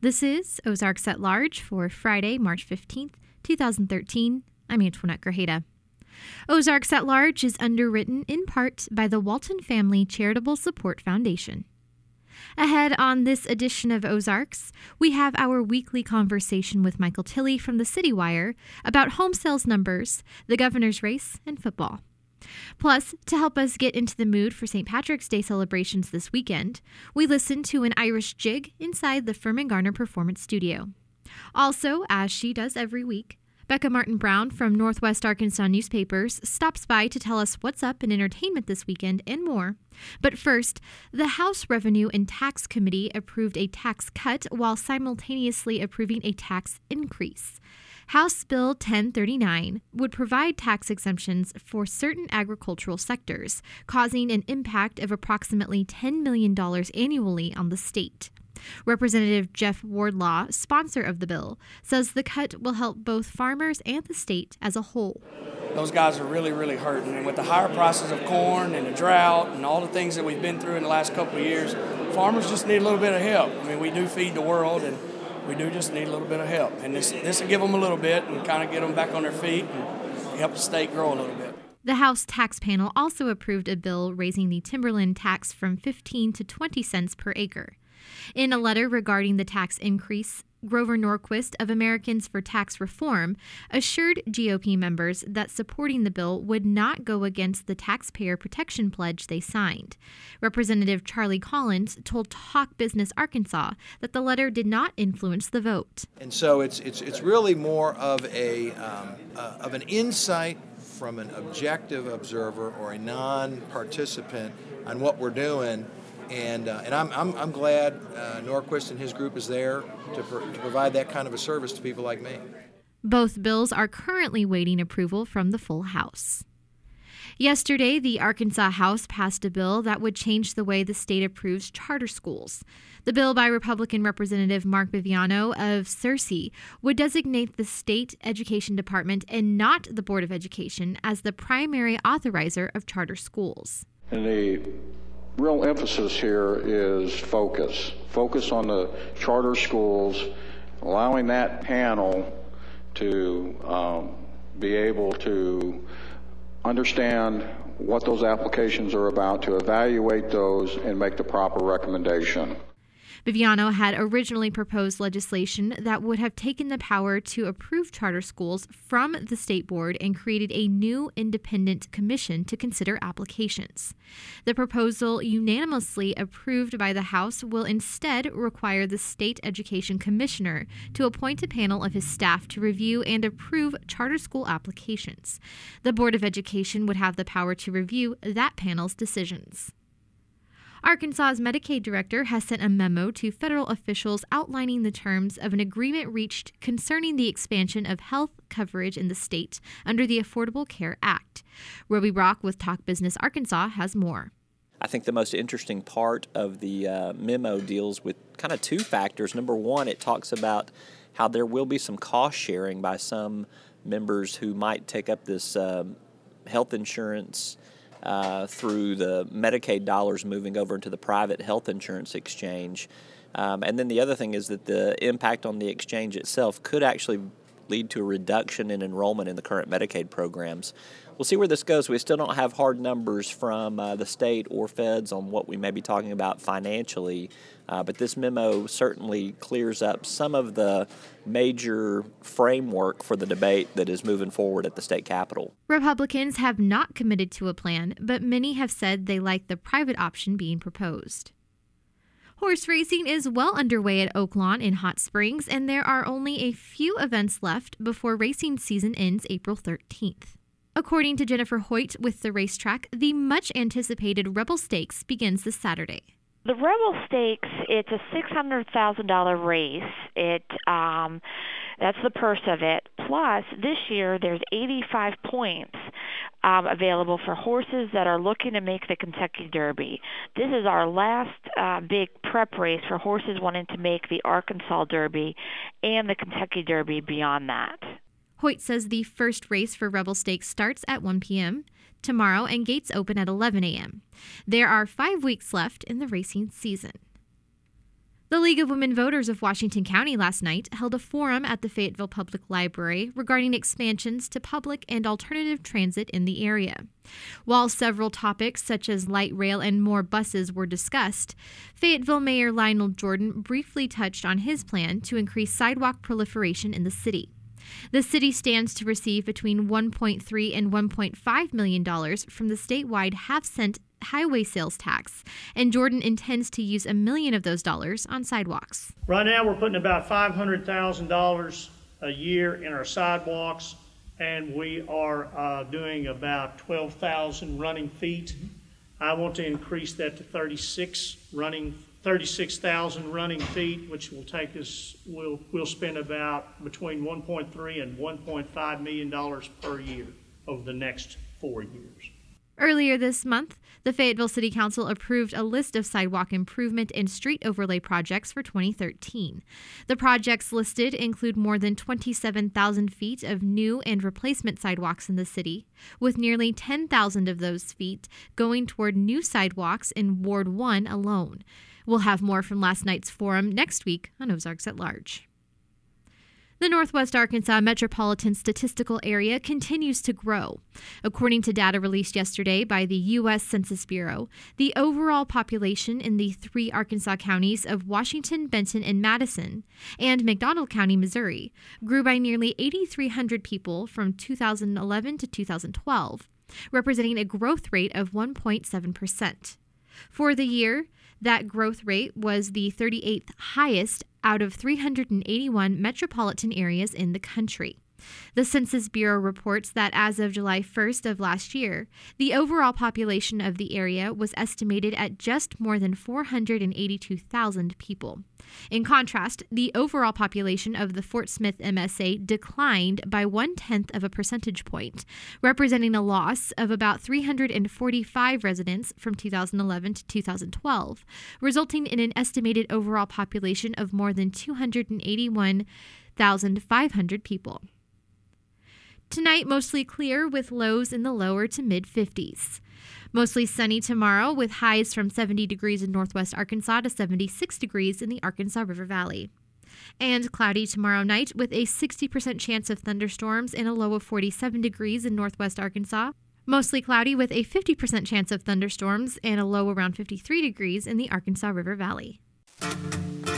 This is Ozarks at Large for Friday, March 15th, 2013. I'm Antoinette Grajeda. Ozarks at Large is underwritten in part by the Walton Family Charitable Support Foundation. Ahead on this edition of Ozarks, we have our weekly conversation with Michael Tilley from the City Wire about home sales numbers, the governor's race, and football. Plus, to help us get into the mood for St. Patrick's Day celebrations this weekend, we listen to an Irish jig inside the Furman Garner Performance Studio. Also, as she does every week, Becca Martin Brown from Northwest Arkansas Newspapers stops by to tell us what's up in entertainment this weekend and more. But first, the House Revenue and Tax Committee approved a tax cut while simultaneously approving a tax increase. House Bill 1039 would provide tax exemptions for certain agricultural sectors, causing an impact of approximately $10 million annually on the state. Representative Jeff Wardlaw, sponsor of the bill, says the cut will help both farmers and the state as a whole. Those guys are really, really hurting. And with the higher prices of corn and the drought and all the things that we've been through in the last couple of years, farmers just need a little bit of help. I mean, we do feed the world, and we do just need a little bit of help. And this will give them a little bit and kind of get them back on their feet and help the state grow a little bit. The House tax panel also approved a bill raising the timberland tax from 15 to 20 cents per acre. In a letter regarding the tax increase, Grover Norquist of Americans for Tax Reform assured GOP members that supporting the bill would not go against the taxpayer protection pledge they signed. Representative Charlie Collins told Talk Business Arkansas that the letter did not influence the vote. And so it's really more of an insight from an objective observer or a non-participant on what we're doing. And I'm glad Norquist and his group is there to provide that kind of a service to people like me. Both bills are currently waiting approval from the full House. Yesterday, the Arkansas House passed a bill that would change the way the state approves charter schools. The bill by Republican Representative Mark Biviano of Searcy would designate the state education department and not the Board of Education as the primary authorizer of charter schools. And the real emphasis here is focus on the charter schools, allowing that panel to be able to understand what those applications are about, to evaluate those and make the proper recommendation. Biviano had originally proposed legislation that would have taken the power to approve charter schools from the state board and created a new independent commission to consider applications. The proposal, unanimously approved by the House, will instead require the state education commissioner to appoint a panel of his staff to review and approve charter school applications. The Board of Education would have the power to review that panel's decisions. Arkansas's Medicaid director has sent a memo to federal officials outlining the terms of an agreement reached concerning the expansion of health coverage in the state under the Affordable Care Act. Roby Brock with Talk Business Arkansas has more. I think the most interesting part of the memo deals with kind of two factors. Number one, it talks about how there will be some cost sharing by some members who might take up this health insurance through the Medicaid dollars moving over into the private health insurance exchange. And then the other thing is that the impact on the exchange itself could actually lead to a reduction in enrollment in the current Medicaid programs. We'll see where this goes. We still don't have hard numbers from the state or feds on what we may be talking about financially, but this memo certainly clears up some of the major framework for the debate that is moving forward at the state capitol. Republicans have not committed to a plan, but many have said they like the private option being proposed. Horse racing is well underway at Oaklawn in Hot Springs, and there are only a few events left before racing season ends April 13th. According to Jennifer Hoyt with the racetrack, the much-anticipated Rebel Stakes begins this Saturday. The Rebel Stakes, it's a $600,000 race. That's the purse of it. Plus, this year there's 85 points available for horses that are looking to make the Kentucky Derby. This is our last big prep race for horses wanting to make the Arkansas Derby and the Kentucky Derby beyond that. Hoyt says the first race for Rebel Stakes starts at 1 p.m. tomorrow and gates open at 11 a.m. There are 5 weeks left in the racing season. The League of Women Voters of Washington County last night held a forum at the Fayetteville Public Library regarding expansions to public and alternative transit in the area. While several topics such as light rail and more buses were discussed, Fayetteville Mayor Lionel Jordan briefly touched on his plan to increase sidewalk proliferation in the city. The city stands to receive between $1.3 and $1.5 million from the statewide half-cent highway sales tax, and Jordan intends to use $1 million of those dollars on sidewalks. Right now we're putting about $500,000 a year in our sidewalks, and we are doing about 12,000 running feet. I want to increase that to 36,000 running feet, which will take us, we'll spend about between $1.3 and $1.5 million per year over the next 4 years. Earlier this month, the Fayetteville City Council approved a list of sidewalk improvement and street overlay projects for 2013. The projects listed include more than 27,000 feet of new and replacement sidewalks in the city, with nearly 10,000 of those feet going toward new sidewalks in Ward 1 alone. We'll have more from last night's forum next week on Ozarks at Large. The Northwest Arkansas Metropolitan Statistical Area continues to grow. According to data released yesterday by the U.S. Census Bureau, the overall population in the 3 Arkansas counties of Washington, Benton, and Madison, and McDonald County, Missouri, grew by nearly 8,300 people from 2011 to 2012, representing a growth rate of 1.7%. For the year, that growth rate was the 38th highest out of 381 metropolitan areas in the country. The Census Bureau reports that as of July 1st of last year, the overall population of the area was estimated at just more than 482,000 people. In contrast, the overall population of the Fort Smith MSA declined by 0.1 of a percentage point, representing a loss of about 345 residents from 2011 to 2012, resulting in an estimated overall population of more than 281,500 people. Tonight, mostly clear with lows in the lower to mid-50s. Mostly sunny tomorrow with highs from 70 degrees in northwest Arkansas to 76 degrees in the Arkansas River Valley. And cloudy tomorrow night with a 60% chance of thunderstorms and a low of 47 degrees in northwest Arkansas. Mostly cloudy with a 50% chance of thunderstorms and a low around 53 degrees in the Arkansas River Valley.